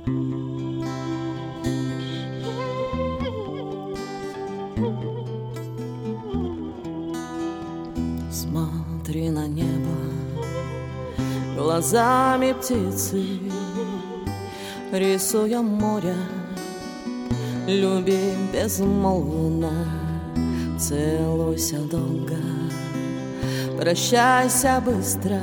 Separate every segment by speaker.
Speaker 1: Смотри на небо глазами птицы, рисуя море, люби безмолвно, целуйся долго, прощайся быстро,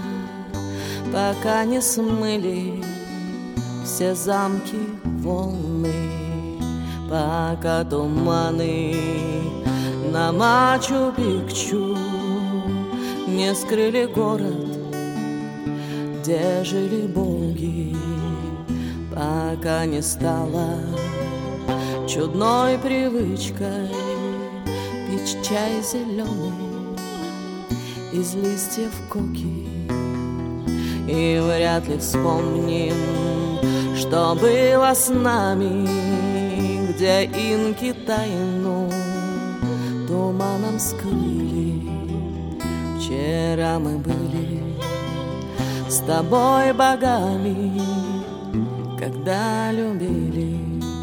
Speaker 1: пока не смыли все замки волны, пока туманы на Мачу-Пикчу не скрыли город, где жили боги, пока не стало чудной привычкой пить чай зеленый из листьев коки. И вряд ли вспомним, что было с нами, где инки тайну туманом скрыли. Вчера мы были с тобой богами, когда любили.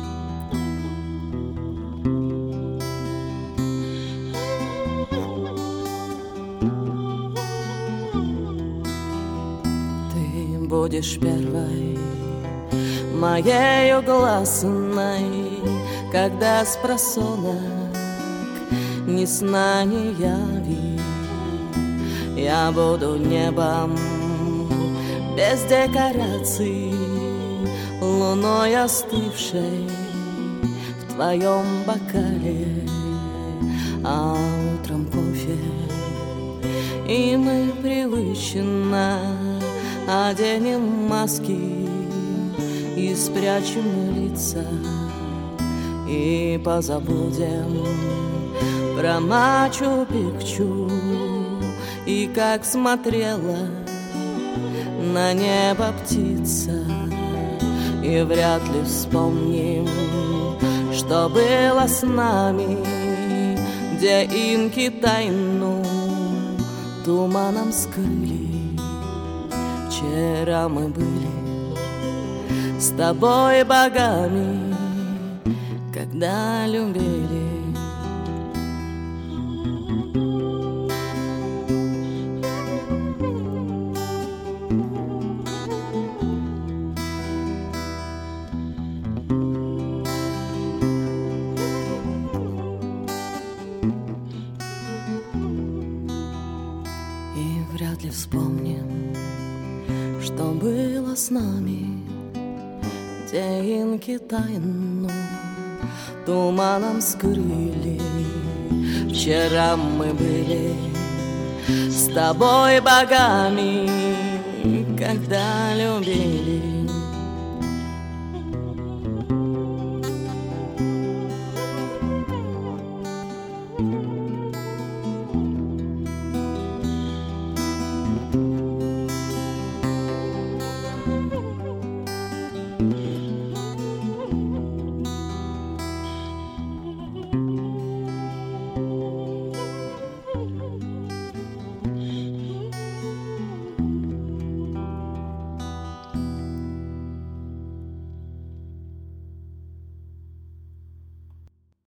Speaker 1: Ты будешь первой моею гласной, когда спросонок ни сна, ни яви. Я буду небом без декораций, луной остывшей в твоем бокале, а утром кофе. И мы привычно оденем маски и спрячем лица, и позабудем про Мачу-Пикчу, и как смотрела на небо птица. И вряд ли вспомним, что было с нами, где инки тайну туманом скрыли. Вчера мы были с тобой богами, когда любили. Вряд ли вспомним, что было с нами, где инки тайну туманом скрыли. Вчера мы были с тобой богами, когда любили.